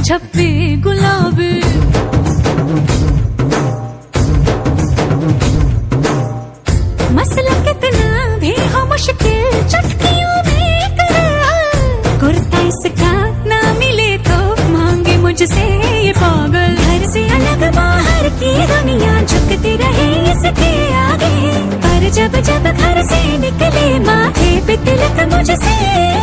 छप्पी गुलाबी। मसला कितना भी हो मुश्किल चुटकियों में कर। कुर्ता इसका ना मिले तो मांगे मुझसे ये पागल। घर से अलग बाहर की दुनिया झुकती रहे इसके आगे, पर जब जब घर से निकले माथे पे तिलक मुझसे